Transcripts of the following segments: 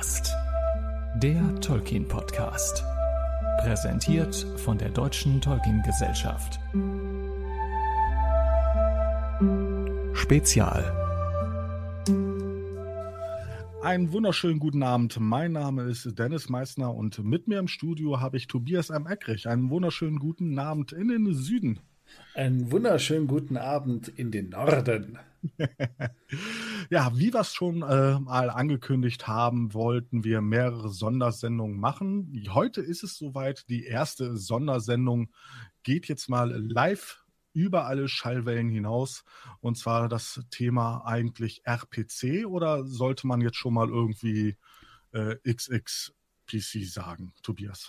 Podcast. Der Tolkien-Podcast. Präsentiert von der Deutschen Tolkien-Gesellschaft. Spezial. Einen wunderschönen guten Abend. Mein Name ist Dennis Meissner und mit mir im Studio habe ich Tobias M. Eckrich. Einen wunderschönen guten Abend in den Süden. Einen wunderschönen guten Abend in den Norden. Ja, wie wir es schon mal angekündigt haben, wollten wir mehrere Sondersendungen machen. Heute ist es soweit. Die erste Sondersendung geht jetzt mal live über alle Schallwellen hinaus. Und zwar das Thema eigentlich RPC, oder sollte man jetzt schon mal irgendwie XXPC sagen, Tobias?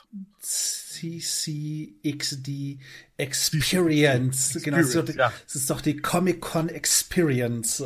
CCXD Experience. Genau, das ist doch die Comic-Con Experience.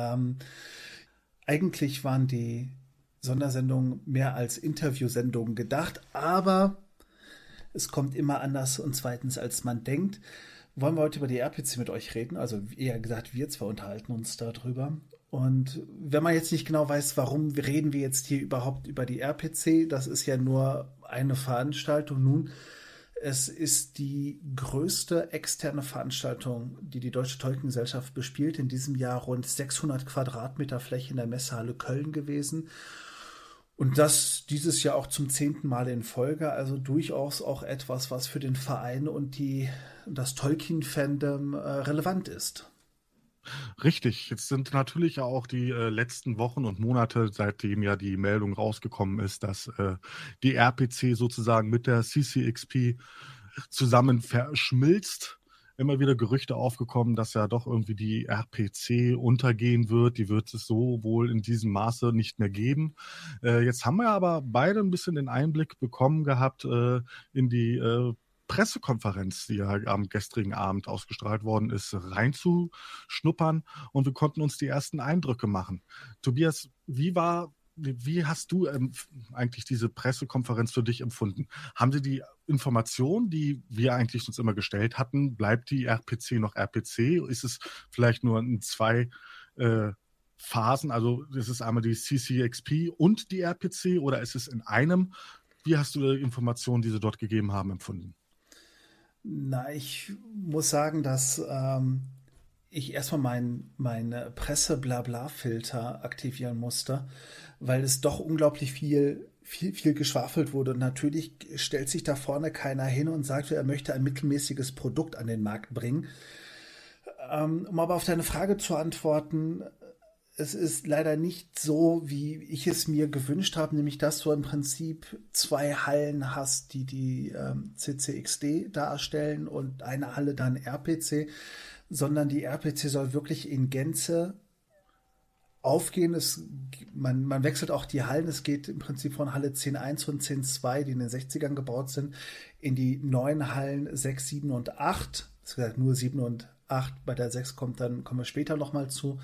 Eigentlich waren die Sondersendungen mehr als Interviewsendungen gedacht, aber es kommt immer anders und zweitens, als man denkt. Wollen wir heute über die RPC mit euch reden? Also eher gesagt, wir zwei unterhalten uns darüber. Und wenn man jetzt nicht genau weiß, warum reden wir jetzt hier überhaupt über die RPC, das ist ja nur eine Veranstaltung. Nun, es ist die größte externe Veranstaltung, die die Deutsche Tolkien-Gesellschaft bespielt. In diesem Jahr rund 600 Quadratmeter Fläche in der Messehalle Köln gewesen. Und das dieses Jahr auch zum 10. Mal in Folge, also durchaus auch etwas, was für den Verein und das Tolkien-Fandom relevant ist. Richtig, jetzt sind natürlich auch die letzten Wochen und Monate, seitdem ja die Meldung rausgekommen ist, dass die RPC sozusagen mit der CCXP zusammen verschmilzt, immer wieder Gerüchte aufgekommen, dass ja doch irgendwie die RPC untergehen wird. Die wird es so wohl in diesem Maße nicht mehr geben. Jetzt haben wir aber beide ein bisschen den Einblick bekommen gehabt in die Pressekonferenz, die ja am gestrigen Abend ausgestrahlt worden ist, reinzuschnuppern, und wir konnten uns die ersten Eindrücke machen. Tobias, wie hast du eigentlich diese Pressekonferenz für dich empfunden? Haben Sie die Information, die wir eigentlich uns immer gestellt hatten, bleibt die RPC noch RPC? Ist es vielleicht nur in zwei Phasen, also ist es einmal die CCXP und die RPC, oder ist es in einem? Wie hast du die Informationen, die sie dort gegeben haben, empfunden? Na, ich muss sagen, dass ich erstmal mein Presse-Blabla-Filter aktivieren musste, weil es doch unglaublich viel geschwafelt wurde. Und natürlich stellt sich da vorne keiner hin und sagt, er möchte ein mittelmäßiges Produkt an den Markt bringen. Um aber auf deine Frage zu antworten, es ist leider nicht so, wie ich es mir gewünscht habe, nämlich dass du im Prinzip zwei Hallen hast, die CCXD darstellen und eine Halle dann RPC, sondern die RPC soll wirklich in Gänze aufgehen. Man wechselt auch die Hallen. Es geht im Prinzip von Halle 10.1 und 10.2, die in den 60ern gebaut sind, in die neuen Hallen 6, 7 und 8. Das ist gesagt, nur 7 und 8. Bei der 6 kommen wir später nochmal zu.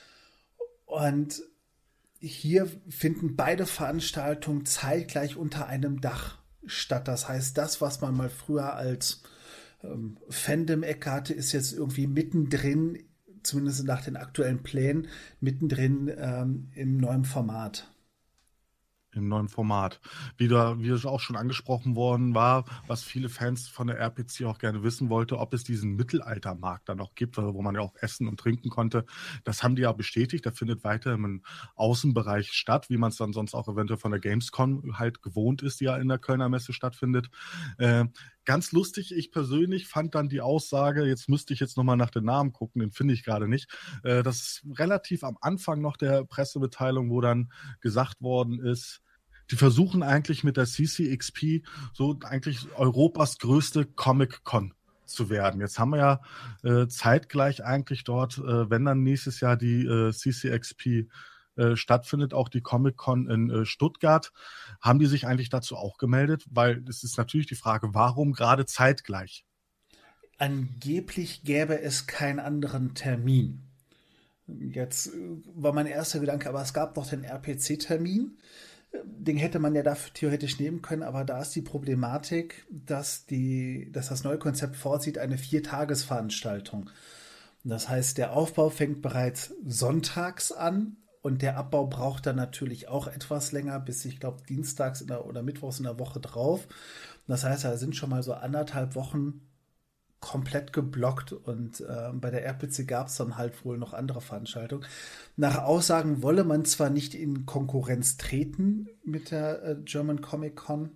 Und hier finden beide Veranstaltungen zeitgleich unter einem Dach statt. Das heißt, das, was man mal früher als Fandom-Ecke hatte, ist jetzt irgendwie mittendrin, zumindest nach den aktuellen Plänen, mittendrin im neuen Format. Im neuen Format. Wie es auch schon angesprochen worden war, was viele Fans von der RPC auch gerne wissen wollte, ob es diesen Mittelaltermarkt dann noch gibt, wo man ja auch essen und trinken konnte. Das haben die ja bestätigt. Der findet weiter im Außenbereich statt, wie man es dann sonst auch eventuell von der Gamescom halt gewohnt ist, die ja in der Kölner Messe stattfindet. Ganz lustig, ich persönlich fand dann die Aussage, jetzt müsste ich nochmal nach den Namen gucken, den finde ich gerade nicht, das ist relativ am Anfang noch der Pressemitteilung, wo dann gesagt worden ist, die versuchen eigentlich mit der CCXP so eigentlich Europas größte Comic-Con zu werden. Jetzt haben wir ja zeitgleich eigentlich dort, wenn dann nächstes Jahr die CCXP stattfindet, auch die Comic-Con in Stuttgart. Haben die sich eigentlich dazu auch gemeldet? Weil es ist natürlich die Frage, warum gerade zeitgleich? Angeblich gäbe es keinen anderen Termin. Jetzt war mein erster Gedanke, aber es gab noch den RPC-Termin. Den hätte man ja dafür theoretisch nehmen können, aber da ist die Problematik, dass das neue Konzept vorsieht eine 4-Tages-Veranstaltung. Das heißt, der Aufbau fängt bereits sonntags an Und der Abbau braucht dann natürlich auch etwas länger, bis ich glaube dienstags oder mittwochs in der Woche drauf. Das heißt, da sind schon mal so 1,5 Wochen komplett geblockt und bei der RPC gab es dann halt wohl noch andere Veranstaltungen. Nach Aussagen wolle man zwar nicht in Konkurrenz treten mit der German Comic Con,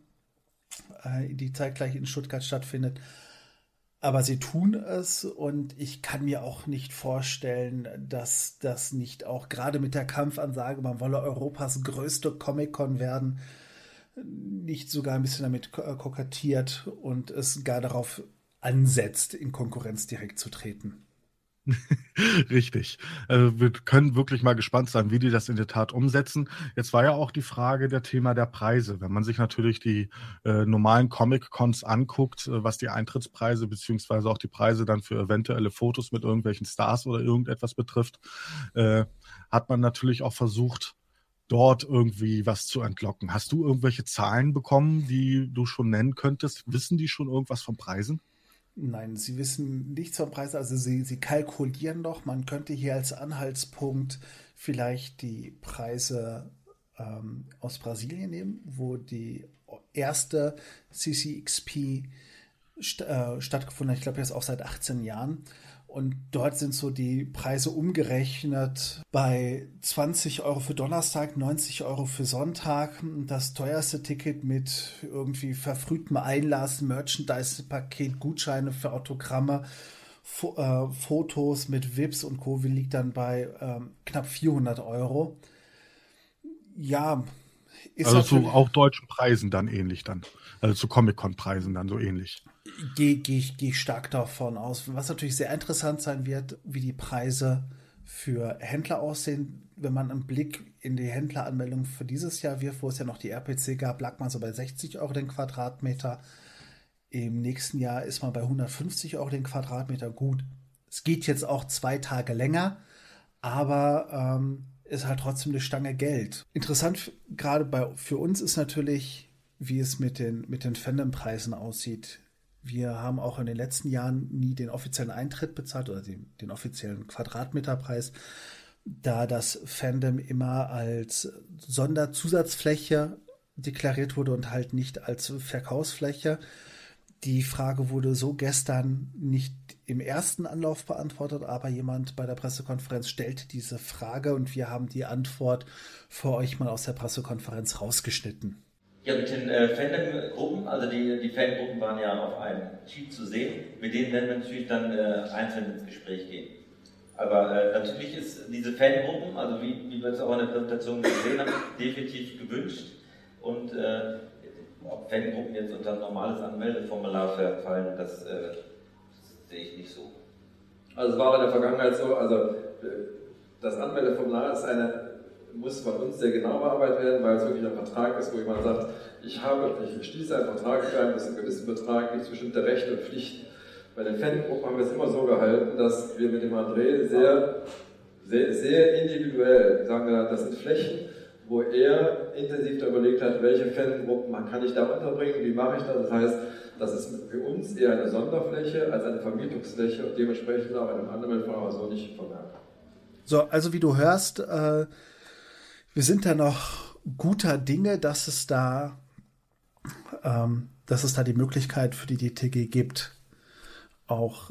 die zeitgleich in Stuttgart stattfindet, aber sie tun es und ich kann mir auch nicht vorstellen, dass das nicht auch gerade mit der Kampfansage, man wolle Europas größte Comic-Con werden, nicht sogar ein bisschen damit kokettiert und es gar darauf ansetzt, in Konkurrenz direkt zu treten. Richtig. Also wir können wirklich mal gespannt sein, wie die das in der Tat umsetzen. Jetzt war ja auch die Frage der Thema der Preise. Wenn man sich natürlich die normalen Comic-Cons anguckt, was die Eintrittspreise beziehungsweise auch die Preise dann für eventuelle Fotos mit irgendwelchen Stars oder irgendetwas betrifft, hat man natürlich auch versucht, dort irgendwie was zu entlocken. Hast du irgendwelche Zahlen bekommen, die du schon nennen könntest? Wissen die schon irgendwas von Preisen? Nein, sie wissen nichts vom Preis, also sie kalkulieren doch. Man könnte hier als Anhaltspunkt vielleicht die Preise aus Brasilien nehmen, wo die erste CCXP stattgefunden hat. Ich glaube, jetzt auch seit 18 Jahren. Und dort sind so die Preise umgerechnet bei 20 Euro für Donnerstag, 90 Euro für Sonntag. Das teuerste Ticket mit irgendwie verfrühtem Einlass, Merchandise-Paket, Gutscheine für Autogramme, Fotos mit Vips und Co. liegt dann bei knapp 400 Euro. Ja, ist Also zu natürlich. auch deutschen Preisen dann ähnlich dann. Also zu Comic-Con-Preisen dann so ähnlich. Gehe ich stark davon aus. Was natürlich sehr interessant sein wird, wie die Preise für Händler aussehen. Wenn man einen Blick in die Händleranmeldung für dieses Jahr wirft, wo es ja noch die RPC gab, lag man so bei 60 Euro den Quadratmeter. Im nächsten Jahr ist man bei 150 Euro den Quadratmeter. Gut, es geht jetzt auch 2 Tage länger, aber ist halt trotzdem eine Stange Geld. Interessant gerade für uns ist natürlich, wie es mit den Fandom-Preisen aussieht. Wir haben auch in den letzten Jahren nie den offiziellen Eintritt bezahlt oder den offiziellen Quadratmeterpreis, da das Fandom immer als Sonderzusatzfläche deklariert wurde und halt nicht als Verkaufsfläche. Die Frage wurde so gestern nicht im ersten Anlauf beantwortet, aber jemand bei der Pressekonferenz stellte diese Frage und wir haben die Antwort für euch mal aus der Pressekonferenz rausgeschnitten. Ja, mit den Fandom-Gruppen, also die Fangruppen waren ja auf einem Sheet zu sehen, mit denen werden wir natürlich dann einzeln ins Gespräch gehen. Aber natürlich ist diese Fangruppen, also wie wir es auch in der Präsentation gesehen haben, definitiv gewünscht. Und ob Fangruppen jetzt unter ein normales Anmeldeformular fallen, das sehe ich nicht so. Also es war in der Vergangenheit so, also das Anmeldeformular muss von uns sehr genau bearbeitet werden, weil es wirklich ein Vertrag ist, wo jemand sagt, ich schließe einen Vertrag ein, bis zu einem gewissen Betrag, gibt es bestimmte Rechte und Pflichten. Bei den Fangruppen haben wir es immer so gehalten, dass wir mit dem André sehr, sehr, sehr individuell, sagen wir, das sind Flächen, wo er intensiv da überlegt hat, welche Fangruppen kann ich da unterbringen, wie mache ich das. Das heißt, das ist für uns eher eine Sonderfläche als eine Vermietungsfläche und dementsprechend auch in einem Anmeldeformular so nicht vermerkt. So, also wie du hörst, wir sind da noch guter Dinge, dass es da die Möglichkeit für die DTG gibt, auch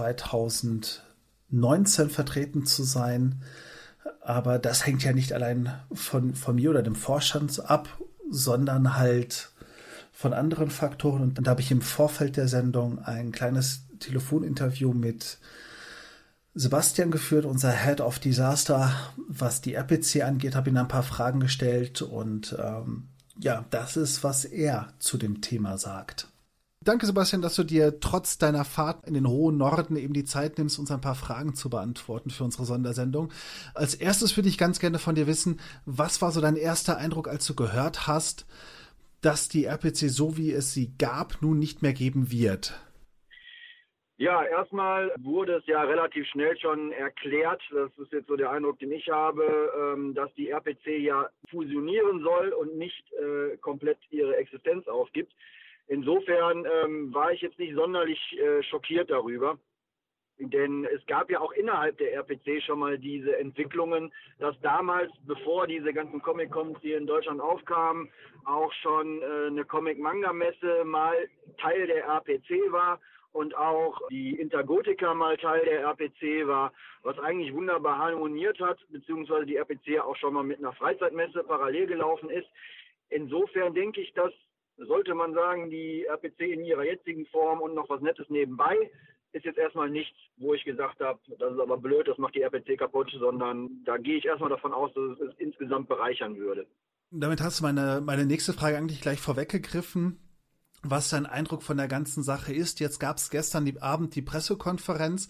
2019 vertreten zu sein. Aber das hängt ja nicht allein von mir oder dem Vorstand ab, sondern halt von anderen Faktoren. Und da habe ich im Vorfeld der Sendung ein kleines Telefoninterview mit Sebastian geführt, unser Head of Disaster, was die RPC angeht, habe ihm ein paar Fragen gestellt und das ist, was er zu dem Thema sagt. Danke, Sebastian, dass du dir trotz deiner Fahrt in den hohen Norden eben die Zeit nimmst, uns ein paar Fragen zu beantworten für unsere Sondersendung. Als erstes würde ich ganz gerne von dir wissen, was war so dein erster Eindruck, als du gehört hast, dass die RPC, so wie es sie gab, nun nicht mehr geben wird? Ja, erstmal wurde es ja relativ schnell schon erklärt, das ist jetzt so der Eindruck, den ich habe, dass die RPC ja fusionieren soll und nicht komplett ihre Existenz aufgibt. Insofern war ich jetzt nicht sonderlich schockiert darüber. Denn es gab ja auch innerhalb der RPC schon mal diese Entwicklungen, dass damals, bevor diese ganzen Comic-Cons hier in Deutschland aufkamen, auch schon eine Comic-Manga-Messe mal Teil der RPC war und auch die Intergotica mal Teil der RPC war, was eigentlich wunderbar harmoniert hat, beziehungsweise die RPC auch schon mal mit einer Freizeitmesse parallel gelaufen ist. Insofern denke ich, dass, sollte man sagen, die RPC in ihrer jetzigen Form und noch was Nettes nebenbei ist jetzt erstmal nichts, wo ich gesagt habe, das ist aber blöd, das macht die RPC kaputt, sondern da gehe ich erstmal davon aus, dass es insgesamt bereichern würde. Damit hast du meine nächste Frage eigentlich gleich vorweggegriffen, was dein Eindruck von der ganzen Sache ist. Jetzt gab es gestern Abend die Pressekonferenz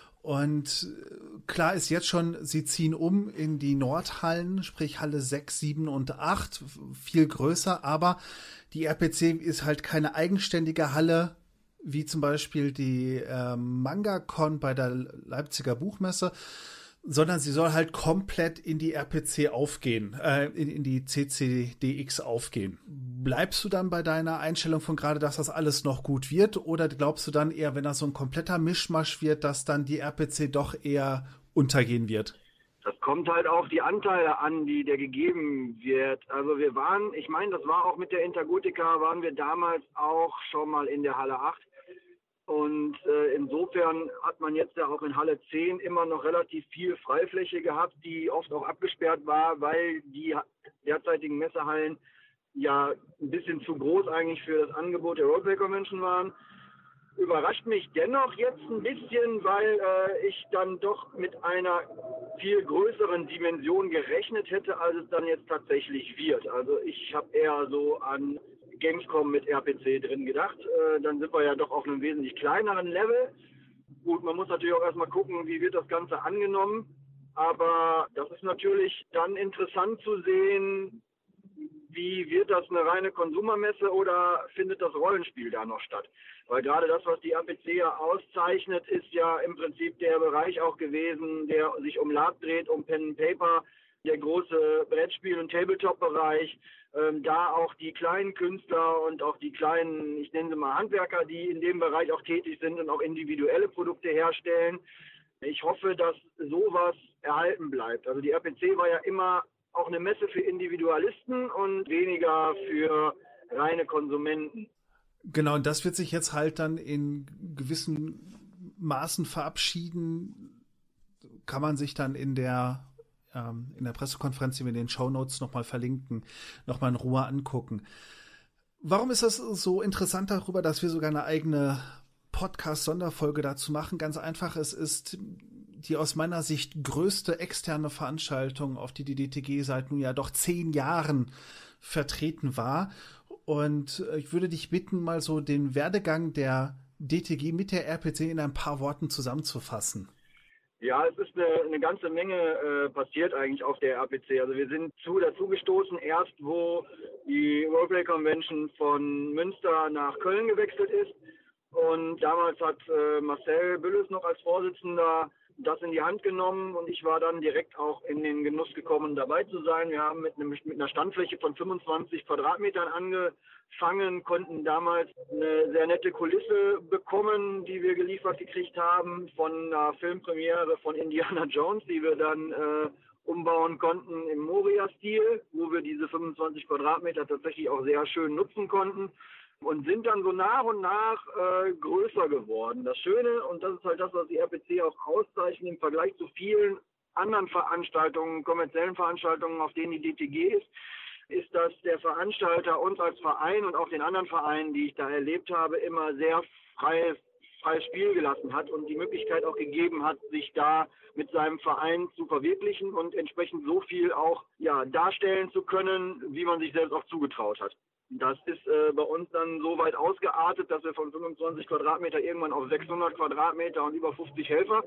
und klar ist jetzt schon, sie ziehen um in die Nordhallen, sprich Halle 6, 7 und 8, viel größer, aber die RPC ist halt keine eigenständige Halle, wie zum Beispiel die Manga-Con bei der Leipziger Buchmesse, sondern sie soll halt komplett in die RPC aufgehen, in die CCDX aufgehen. Bleibst du dann bei deiner Einstellung von gerade, dass das alles noch gut wird, oder glaubst du dann eher, wenn das so ein kompletter Mischmasch wird, dass dann die RPC doch eher untergehen wird? Das kommt halt auf die Anteile an, die der gegeben wird. Also wir waren, ich meine, das war auch mit der Intergotica, waren wir damals auch schon mal in der Halle 8. Und insofern hat man jetzt ja auch in Halle 10 immer noch relativ viel Freifläche gehabt, die oft auch abgesperrt war, weil die derzeitigen Messehallen ja ein bisschen zu groß eigentlich für das Angebot der Roleplay Convention waren. Überrascht mich dennoch jetzt ein bisschen, weil ich dann doch mit einer viel größeren Dimension gerechnet hätte, als es dann jetzt tatsächlich wird. Also ich habe eher so an Gamescom mit RPC drin gedacht. Dann sind wir ja doch auf einem wesentlich kleineren Level. Gut, man muss natürlich auch erstmal gucken, wie wird das Ganze angenommen. Aber das ist natürlich dann interessant zu sehen, wie wird das eine reine Konsumermesse oder findet das Rollenspiel da noch statt? Weil gerade das, was die RPC ja auszeichnet, ist ja im Prinzip der Bereich auch gewesen, der sich um LARP dreht, um Pen and Paper, der große Brettspiel- und Tabletop-Bereich, da auch die kleinen Künstler und auch die kleinen, ich nenne sie mal Handwerker, die in dem Bereich auch tätig sind und auch individuelle Produkte herstellen. Ich hoffe, dass sowas erhalten bleibt. Also die RPC war ja immer auch eine Messe für Individualisten und weniger für reine Konsumenten. Genau, und das wird sich jetzt halt dann in gewissen Maßen verabschieden. Kann man sich dann in der Pressekonferenz, die wir in den Shownotes nochmal verlinken, nochmal in Ruhe angucken. Warum ist das so interessant darüber, dass wir sogar eine eigene Podcast-Sonderfolge dazu machen? Ganz einfach, es ist die aus meiner Sicht größte externe Veranstaltung, auf die DTG seit nun ja doch 10 Jahren vertreten war. Und ich würde dich bitten, mal so den Werdegang der DTG mit der RPC in ein paar Worten zusammenzufassen. Ja, es ist eine ganze Menge passiert eigentlich auf der RPC. Also wir sind dazu gestoßen, erst wo die Roleplay Convention von Münster nach Köln gewechselt ist. Und damals hat Marcel Bülles noch als Vorsitzender das in die Hand genommen und ich war dann direkt auch in den Genuss gekommen, dabei zu sein. Wir haben mit einer Standfläche von 25 Quadratmetern angefangen, konnten damals eine sehr nette Kulisse bekommen, die wir geliefert gekriegt haben von einer Filmpremiere von Indiana Jones, die wir dann umbauen konnten im Moria-Stil, wo wir diese 25 Quadratmeter tatsächlich auch sehr schön nutzen konnten. Und sind dann so nach und nach größer geworden. Das Schöne, und das ist halt das, was die RPC auch auszeichnet im Vergleich zu vielen anderen Veranstaltungen, kommerziellen Veranstaltungen, auf denen die DTG ist, dass der Veranstalter uns als Verein und auch den anderen Vereinen, die ich da erlebt habe, immer sehr freies Spiel gelassen hat und die Möglichkeit auch gegeben hat, sich da mit seinem Verein zu verwirklichen und entsprechend so viel auch darstellen zu können, wie man sich selbst auch zugetraut hat. Das ist bei uns dann so weit ausgeartet, dass wir von 25 Quadratmeter irgendwann auf 600 Quadratmeter und über 50 Helfer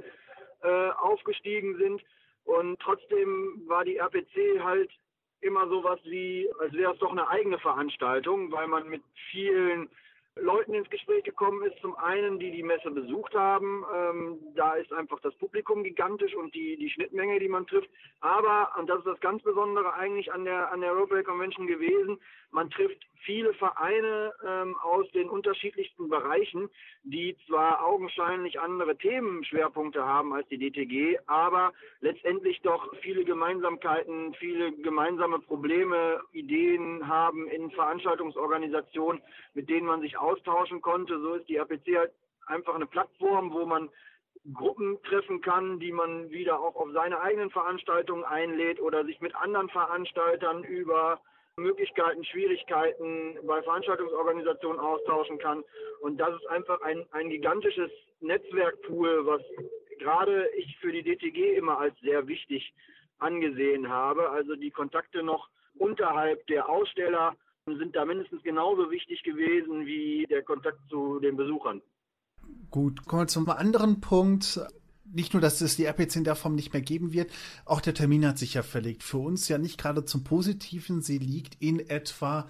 aufgestiegen sind. Und trotzdem war die RPC halt immer sowas wie, als wäre es doch eine eigene Veranstaltung, weil man mit vielen Leuten ins Gespräch Gespräch gekommen ist. Zum einen, die Messe besucht haben, da ist einfach das Publikum gigantisch und die Schnittmenge, die man trifft. Aber, und das ist das ganz Besondere eigentlich an der Roleplay Convention gewesen, man trifft viele Vereine aus den unterschiedlichsten Bereichen, die zwar augenscheinlich andere Themenschwerpunkte haben als die DTG, aber letztendlich doch viele Gemeinsamkeiten, viele gemeinsame Probleme, Ideen haben in Veranstaltungsorganisationen, mit denen man sich austauschen konnte. So ist die RPC halt einfach eine Plattform, wo man Gruppen treffen kann, die man wieder auch auf seine eigenen Veranstaltungen einlädt oder sich mit anderen Veranstaltern über Möglichkeiten, Schwierigkeiten bei Veranstaltungsorganisationen austauschen kann. Und das ist einfach ein gigantisches Netzwerkpool, was gerade ich für die DTG immer als sehr wichtig angesehen habe. Also die Kontakte noch unterhalb der Aussteller sind da mindestens genauso wichtig gewesen wie der Kontakt zu den Besuchern. Gut, kommen wir zum anderen Punkt. Nicht nur, dass es die RPC in der Form nicht mehr geben wird, auch der Termin hat sich ja verlegt. Für uns ja nicht gerade zum Positiven. Sie liegt in etwa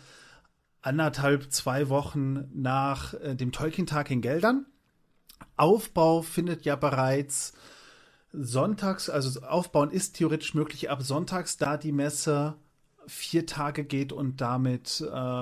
2 Wochen nach dem Tolkien-Tag in Geldern. Aufbau findet ja bereits sonntags, also Aufbauen ist theoretisch möglich ab sonntags, da die Messe 4 Tage geht und damit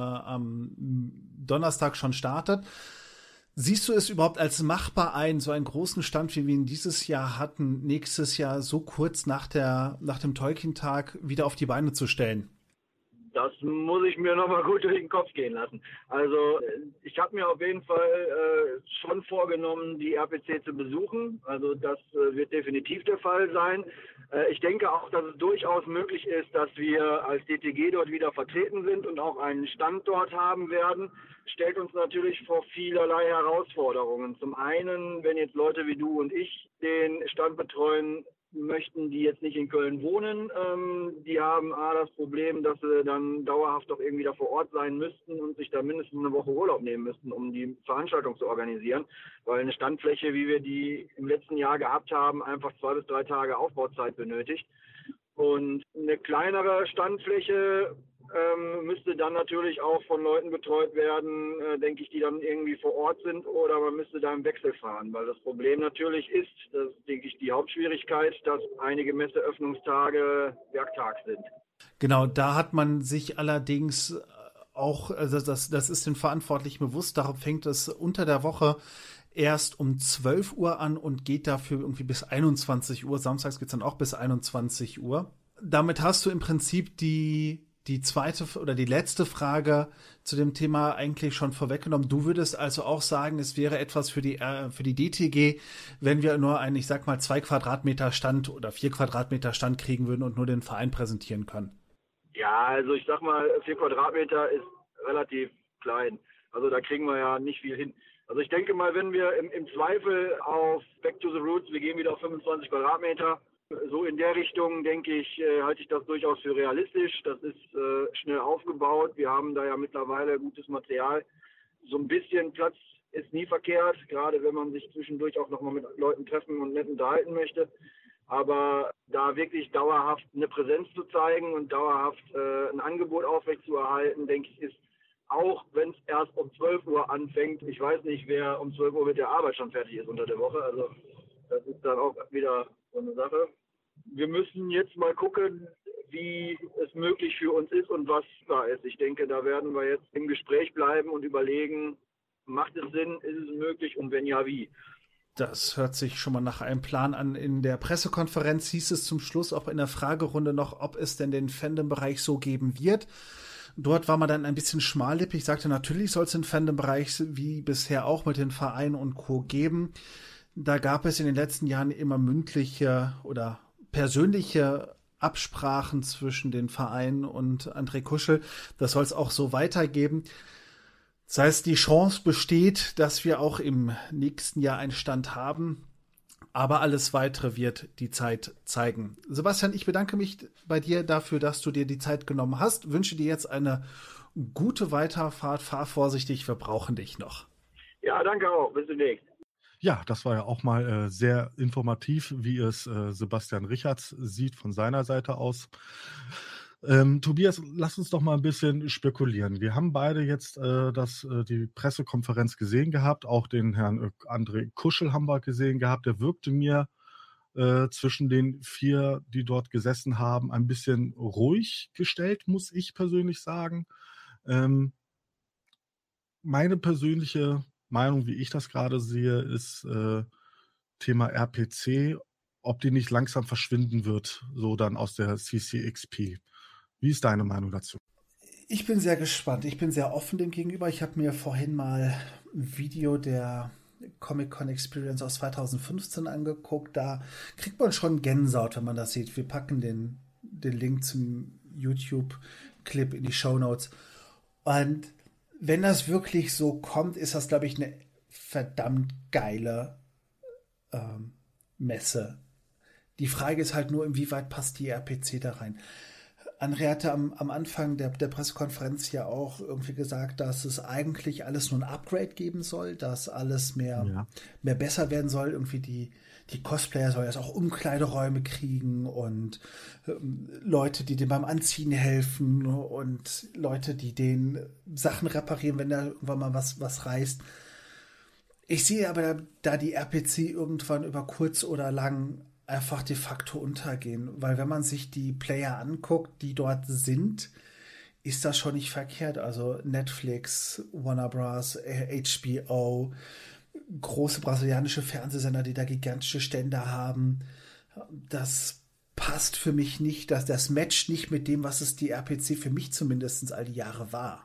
am Donnerstag schon startet. Siehst du es überhaupt als machbar ein, so einen großen Stand, wie wir ihn dieses Jahr hatten, nächstes Jahr so kurz nach dem Tolkien-Tag wieder auf die Beine zu stellen? Das muss ich mir nochmal gut durch den Kopf gehen lassen. Also ich habe mir auf jeden Fall schon vorgenommen, die RPC zu besuchen. Also das wird definitiv der Fall sein. Ich denke auch, dass es durchaus möglich ist, dass wir als DTG dort wieder vertreten sind und auch einen Stand dort haben werden. Stellt uns natürlich vor vielerlei Herausforderungen. Zum einen, wenn jetzt Leute wie du und ich den Stand betreuen möchten, die jetzt nicht in Köln wohnen, die haben das Problem, dass sie dann dauerhaft doch irgendwie da vor Ort sein müssten und sich da mindestens eine Woche Urlaub nehmen müssten, um die Veranstaltung zu organisieren, weil eine Standfläche, wie wir die im letzten Jahr gehabt haben, einfach 2 bis 3 Tage Aufbauzeit benötigt. Und eine kleinere Standfläche müsste dann natürlich auch von Leuten betreut werden, denke ich, die dann irgendwie vor Ort sind, oder man müsste da im Wechsel fahren, weil das Problem natürlich ist, das ist, denke ich, die Hauptschwierigkeit, dass einige Messeöffnungstage Werktag sind. Genau, da hat man sich allerdings auch, also das ist den Verantwortlichen bewusst, darauf fängt es unter der Woche erst um 12 Uhr an und geht dafür irgendwie bis 21 Uhr. Samstags geht es dann auch bis 21 Uhr. Damit hast du im Prinzip die zweite oder die letzte Frage zu dem Thema eigentlich schon vorweggenommen. Du würdest also auch sagen, es wäre etwas für die DTG, wenn wir nur einen, ich sag mal, 2 Quadratmeter Stand oder 4 Quadratmeter Stand kriegen würden und nur den Verein präsentieren können. Ja, also ich sag mal, 4 Quadratmeter ist relativ klein. Also da kriegen wir ja nicht viel hin. Also ich denke mal, wenn wir im Zweifel auf Back to the Roots, wir gehen wieder auf 25 Quadratmeter, so in der Richtung, denke ich, halte ich das durchaus für realistisch. Das ist schnell aufgebaut. Wir haben da ja mittlerweile gutes Material. So ein bisschen Platz ist nie verkehrt, gerade wenn man sich zwischendurch auch nochmal mit Leuten treffen und nett unterhalten möchte. Aber da wirklich dauerhaft eine Präsenz zu zeigen und dauerhaft ein Angebot aufrechtzuerhalten, denke ich, ist, auch wenn es erst um 12 Uhr anfängt, ich weiß nicht, wer um 12 Uhr mit der Arbeit schon fertig ist unter der Woche. Also das ist dann auch wieder so eine Sache. Wir müssen jetzt mal gucken, wie es möglich für uns ist und was da ist. Ich denke, da werden wir jetzt im Gespräch bleiben und überlegen, macht es Sinn, ist es möglich und wenn ja, wie? Das hört sich schon mal nach einem Plan an. In der Pressekonferenz hieß es zum Schluss auch in der Fragerunde noch, ob es denn den Fandom-Bereich so geben wird. Dort war man dann ein bisschen schmallippig, sagte, natürlich soll es den Fandom-Bereich wie bisher auch mit den Vereinen und Co. geben. Da gab es in den letzten Jahren immer mündliche oder persönliche Absprachen zwischen den Vereinen und André Kuschel. Das soll es auch so weitergeben. Das heißt, die Chance besteht, dass wir auch im nächsten Jahr einen Stand haben. Aber alles Weitere wird die Zeit zeigen. Sebastian, ich bedanke mich bei dir dafür, dass du dir die Zeit genommen hast. Wünsche dir jetzt eine gute Weiterfahrt. Fahr vorsichtig, wir brauchen dich noch. Ja, danke auch. Bis demnächst. Ja, das war ja auch mal sehr informativ, wie es Sebastian Richards sieht von seiner Seite aus. Tobias, lass uns doch mal ein bisschen spekulieren. Wir haben beide jetzt die Pressekonferenz gesehen gehabt, auch den Herrn André Kuschel haben wir gesehen gehabt. Der wirkte mir zwischen den 4, die dort gesessen haben, ein bisschen ruhig gestellt, muss ich persönlich sagen. Meine persönliche Meinung, wie ich das gerade sehe, ist Thema RPC, ob die nicht langsam verschwinden wird, so dann aus der CCXP. Wie ist deine Meinung dazu? Ich bin sehr gespannt. Ich bin sehr offen dem gegenüber. Ich habe mir vorhin mal ein Video der Comic-Con Experience aus 2015 angeguckt. Da kriegt man schon Gänsehaut, wenn man das sieht. Wir packen den Link zum YouTube-Clip in die Shownotes. Und wenn das wirklich so kommt, ist das, glaube ich, eine verdammt geile Messe. Die Frage ist halt nur, inwieweit passt die RPC da rein. André hatte am Anfang der Pressekonferenz ja auch irgendwie gesagt, dass es eigentlich alles nur ein Upgrade geben soll, dass alles mehr besser werden soll. Irgendwie die Cosplayer sollen jetzt auch Umkleideräume kriegen und Leute, die denen beim Anziehen helfen und Leute, die den Sachen reparieren, wenn da irgendwann mal was reißt. Ich sehe aber, da die RPC irgendwann über kurz oder lang einfach de facto untergehen, weil wenn man sich die Player anguckt, die dort sind, ist das schon nicht verkehrt. Also Netflix, Warner Bros., HBO, große brasilianische Fernsehsender, die da gigantische Stände haben. Das passt für mich nicht, das matcht nicht mit dem, was es die RPC für mich zumindest all die Jahre war.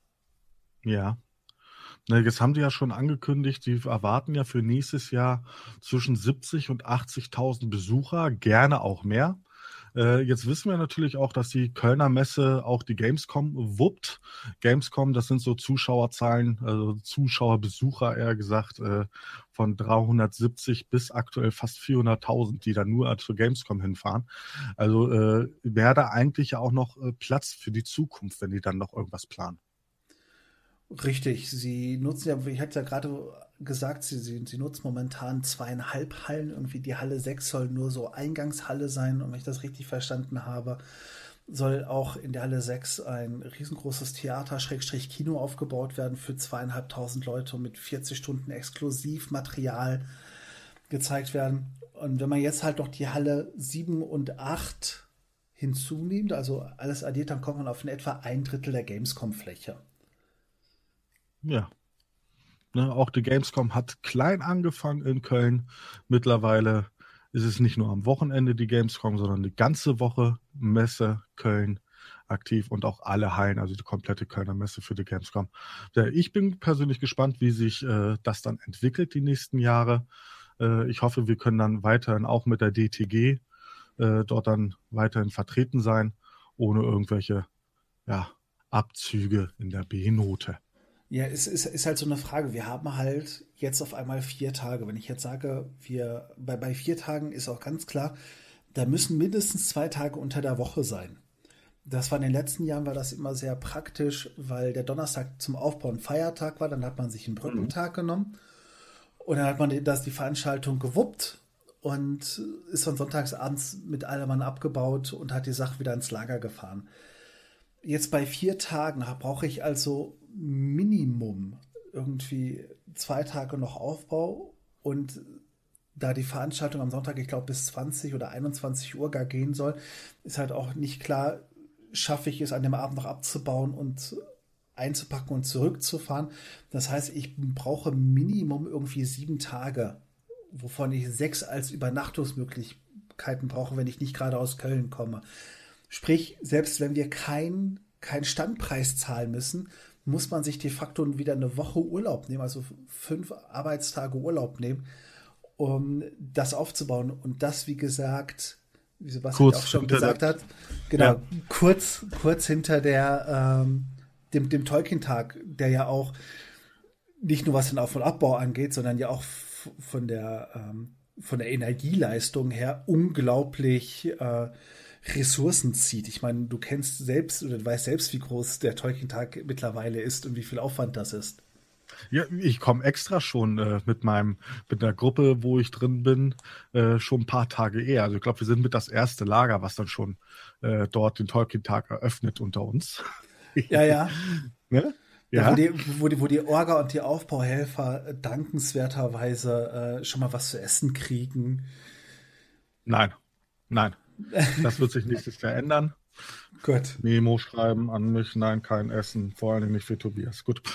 Ja. Jetzt haben die ja schon angekündigt, die erwarten ja für nächstes Jahr zwischen 70 und 80.000 Besucher, gerne auch mehr. Jetzt wissen wir natürlich auch, dass die Kölner Messe auch die Gamescom wuppt. Gamescom, das sind so Zuschauerzahlen, also Zuschauerbesucher eher gesagt, von 370 bis aktuell fast 400.000, die dann nur zur Gamescom hinfahren. Also wäre da eigentlich ja auch noch Platz für die Zukunft, wenn die dann noch irgendwas planen. Richtig, sie nutzen ja, ich hatte ja gerade gesagt, sie nutzen momentan 2,5 Hallen. Irgendwie die Halle 6 soll nur so Eingangshalle sein. Und wenn ich das richtig verstanden habe, soll auch in der Halle 6 ein riesengroßes Theater-Kino aufgebaut werden für 2.500 Leute und mit 40 Stunden Exklusivmaterial gezeigt werden. Und wenn man jetzt halt noch die Halle 7 und 8 hinzunimmt, also alles addiert, dann kommt man auf in etwa 1/3 der Gamescom-Fläche. Ja. Auch die Gamescom hat klein angefangen in Köln. Mittlerweile ist es nicht nur am Wochenende die Gamescom, sondern die ganze Woche Messe Köln aktiv und auch alle Hallen, also die komplette Kölner Messe für die Gamescom. Ja, ich bin persönlich gespannt, wie sich das dann entwickelt die nächsten Jahre. Ich hoffe, wir können dann weiterhin auch mit der DTG dort dann weiterhin vertreten sein, ohne irgendwelche Abzüge in der B-Note. Ja, es ist halt so eine Frage. Wir haben halt jetzt auf einmal 4 Tage. Wenn ich jetzt sage, bei 4 Tagen ist auch ganz klar, da müssen mindestens 2 Tage unter der Woche sein. Das war in den letzten Jahren war das immer sehr praktisch, weil der Donnerstag zum Aufbau ein Feiertag war. Dann hat man sich einen Brückentag genommen und dann hat man die Veranstaltung gewuppt und ist dann sonntagsabends mit allem Mann abgebaut und hat die Sache wieder ins Lager gefahren. Jetzt bei 4 Tagen brauche ich also Minimum irgendwie 2 Tage noch Aufbau und da die Veranstaltung am Sonntag, ich glaube, bis 20 oder 21 Uhr gar gehen soll, ist halt auch nicht klar, schaffe ich es an dem Abend noch abzubauen und einzupacken und zurückzufahren. Das heißt, ich brauche Minimum irgendwie 7 Tage, wovon ich 6 als Übernachtungsmöglichkeiten brauche, wenn ich nicht gerade aus Köln komme. Sprich, selbst wenn wir keinen Standpreis zahlen müssen, muss man sich de facto wieder eine Woche Urlaub nehmen, also 5 Arbeitstage Urlaub nehmen, um das aufzubauen. Und das, wie gesagt, wie Sebastian auch schon gesagt hat, genau, kurz hinter dem Tolkien-Tag, der ja auch nicht nur was den Auf- und Abbau angeht, sondern ja auch von der Energieleistung her unglaublich Ressourcen zieht. Ich meine, du kennst selbst oder du weißt selbst, wie groß der Tolkien-Tag mittlerweile ist und wie viel Aufwand das ist. Ja, ich komme extra schon mit der Gruppe, wo ich drin bin, schon ein paar Tage eher. Also ich glaube, wir sind mit das erste Lager, was dann schon dort den Tolkien-Tag eröffnet unter uns. Ja. Ne? Ja, Ja. wo die Orga und die Aufbauhelfer dankenswerterweise schon mal was zu essen kriegen. Nein. Das wird sich nächstes Jahr ändern. Gut. Memo schreiben an mich, nein, kein Essen, vor allem nicht für Tobias. Gut.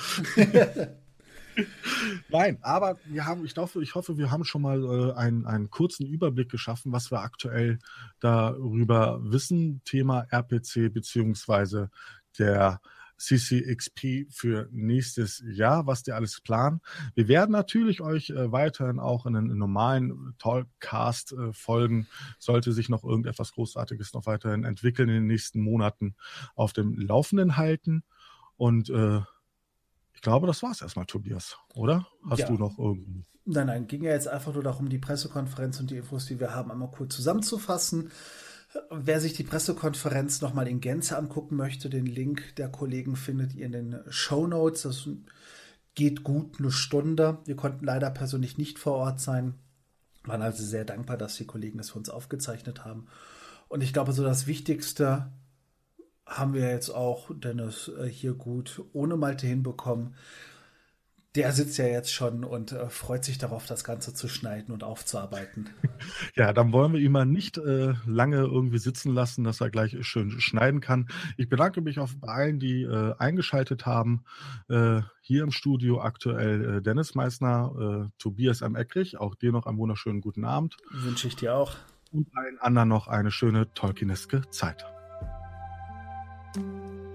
Nein, aber ich hoffe, wir haben schon mal einen kurzen Überblick geschaffen, was wir aktuell darüber wissen, Thema RPC beziehungsweise der CCXP für nächstes Jahr, was die alles planen. Wir werden natürlich euch weiterhin auch in den normalen Talkcast folgen, sollte sich noch irgendetwas Großartiges noch weiterhin entwickeln in den nächsten Monaten, auf dem Laufenden halten. Und ich glaube, das war's erstmal, Tobias, oder? Hast du noch irgendwie? Nein, ging ja jetzt einfach nur darum, die Pressekonferenz und die Infos, die wir haben, einmal kurz zusammenzufassen. Wer sich die Pressekonferenz nochmal in Gänze angucken möchte, den Link der Kollegen findet ihr in den Shownotes. Das geht gut eine Stunde. Wir konnten leider persönlich nicht vor Ort sein. Waren also sehr dankbar, dass die Kollegen das für uns aufgezeichnet haben. Und ich glaube, so das Wichtigste haben wir jetzt auch, Dennis, hier gut ohne Malte hinbekommen. Der sitzt ja jetzt schon und freut sich darauf, das Ganze zu schneiden und aufzuarbeiten. Ja, dann wollen wir ihn mal nicht lange irgendwie sitzen lassen, dass er gleich schön schneiden kann. Ich bedanke mich auch bei allen, die eingeschaltet haben. Hier im Studio aktuell Dennis Meissner, Tobias M. Eckrich. Auch dir noch einen wunderschönen guten Abend. Wünsche ich dir auch. Und allen anderen noch eine schöne Tolkieneske Zeit.